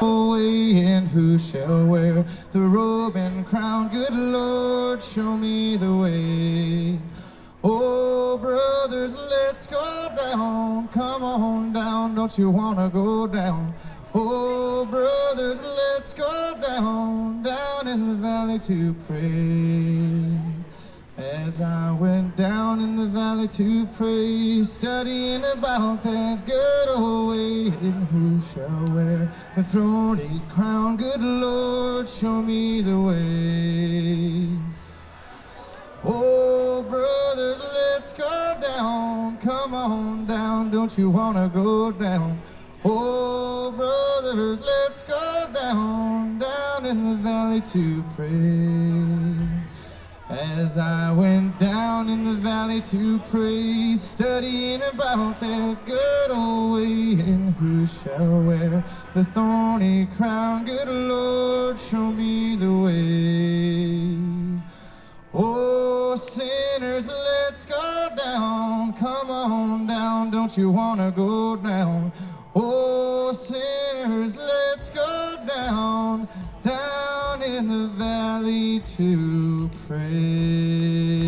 away, and who shall wear the robe and crown? Good Lord, show me the way. Oh, brothers, let's go down. Come on down, don't you wanna go down? Oh, brothers, let's go down, down in the valley to pray. As I went down in the valley to pray, studying about that good old way, and who shall wear the thorny crown? Good Lord, show me the way. Oh, brothers, let's go down. Come on down, don't you wanna go down? Oh, brothers, let's go down, down in the valley to pray. As I went down in the valley to pray, studying about that good old way, and who shall wear the thorny crown? Good Lord, show me the way. Oh, sinners, let's go down. Come on down, don't you wanna go down? Oh, sinners, let's go down, down in the valley to pray.